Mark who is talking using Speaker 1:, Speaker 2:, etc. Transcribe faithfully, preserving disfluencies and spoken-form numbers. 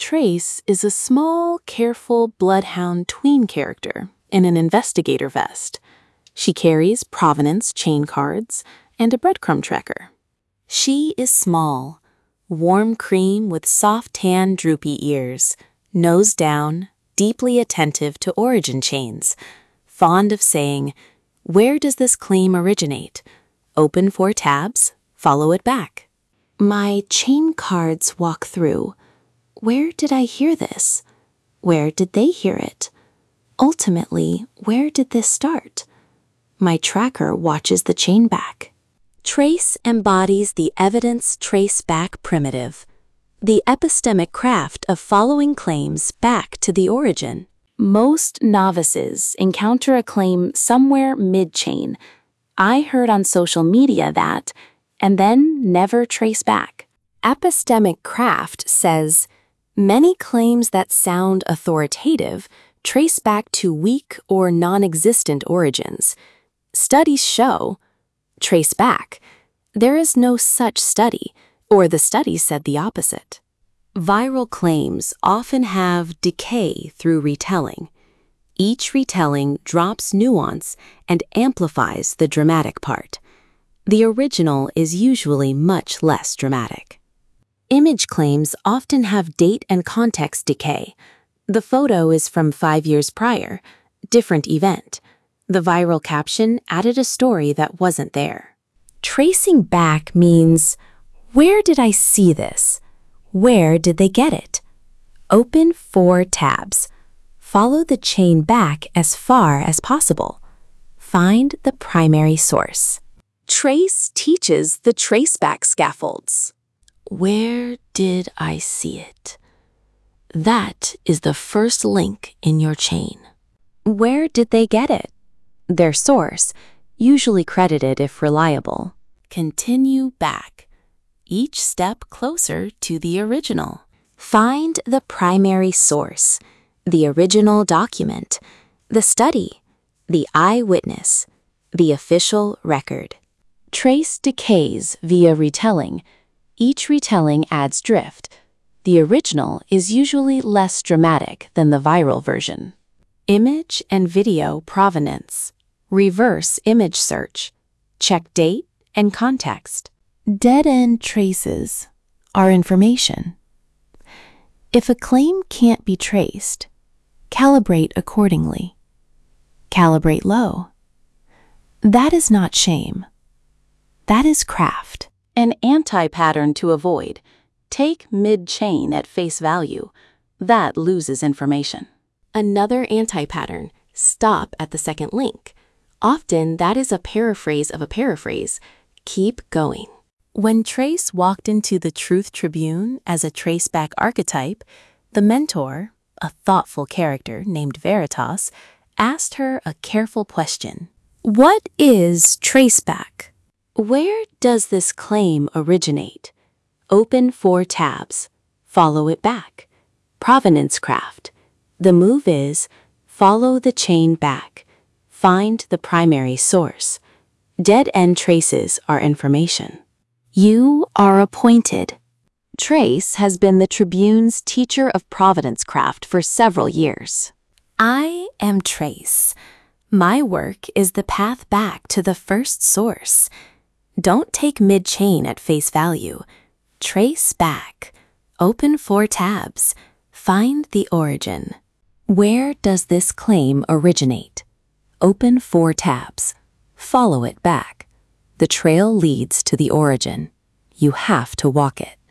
Speaker 1: Trace is a small, careful bloodhound tween character in an investigator vest. She carries provenance chain cards and a breadcrumb tracker. She is small, warm cream with soft tan droopy ears, nose down, deeply attentive to origin chains, fond of saying, "Where does this claim originate? Open four tabs, follow it back." My chain cards walk through. Where did I hear this? Where did they hear it? Ultimately, where did this start? My tracker watches the chain back. Trace embodies the evidence trace back primitive, the epistemic craft of following claims back to the origin. Most novices encounter a claim somewhere mid-chain. I heard on social media that, and then never trace back. Epistemic craft says, many claims that sound authoritative trace back to weak or non-existent origins. Studies show, trace back, there is no such study, or the study said the opposite. Viral claims often have decay through retelling. Each retelling drops nuance and amplifies the dramatic part. The original is usually much less dramatic. Image claims often have date and context decay. The photo is from five years prior, different event. The viral caption added a story that wasn't there. Tracing back means, where did I see this? Where did they get it? Open four tabs. Follow the chain back as far as possible. Find the primary source. Trace teaches the traceback scaffolds. Where did I see it? That is the first link in your chain. Where did they get it? Their source, usually credited if reliable. Continue back, each step closer to the original. Find the primary source, the original document, the study, the eyewitness, the official record. Trace decays via retelling. Each retelling adds drift. The original is usually less dramatic than the viral version. Image and video provenance. Reverse image search. Check date and context. Dead-end traces are information. If a claim can't be traced, calibrate accordingly. Calibrate low. That is not shame. That is craft. An anti-pattern to avoid. Take mid-chain at face value. That loses information. Another anti-pattern. Stop at the second link. Often that is a paraphrase of a paraphrase. Keep going. When Trace walked into the Truth Tribune as a traceback archetype, the mentor, a thoughtful character named Veritas, asked her a careful question. What is traceback? Where does this claim originate? Open four tabs. Follow it back. Provenance craft. The move is follow the chain back. Find the primary source. Dead-end traces are information. You are appointed. Trace has been the Tribune's teacher of provenance craft for several years. I am Trace. My work is the path back to the first source. Don't take mid-chain at face value. Trace back. Open four tabs. Find the origin. Where does this claim originate? Open four tabs. Follow it back. The trail leads to the origin. You have to walk it.